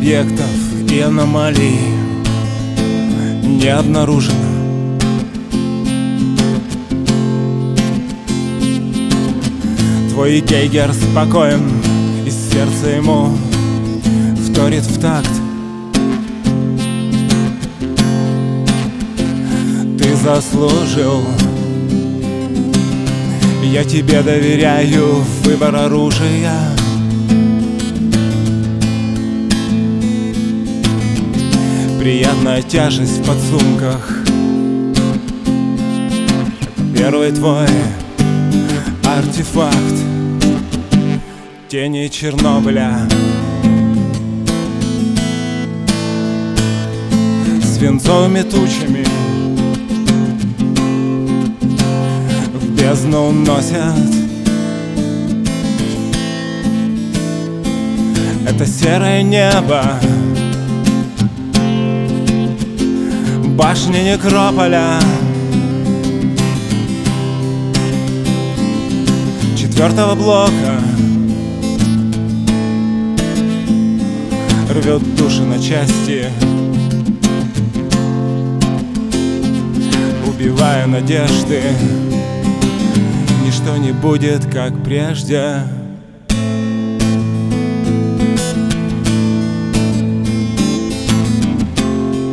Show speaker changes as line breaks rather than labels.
объектов и аномалий не обнаружено. Твой Гейгер спокоен, и сердце ему вторит в такт. Ты заслужил, я тебе доверяю выбор оружия. Приятная тяжесть в подсумках. Первый твой артефакт. Тени Чернобыля. Свинцовыми тучами в бездну уносят. Это серое небо, башни некрополя, четвертого блока. Рвет души на части, убивая надежды. Ничто не будет, как прежде.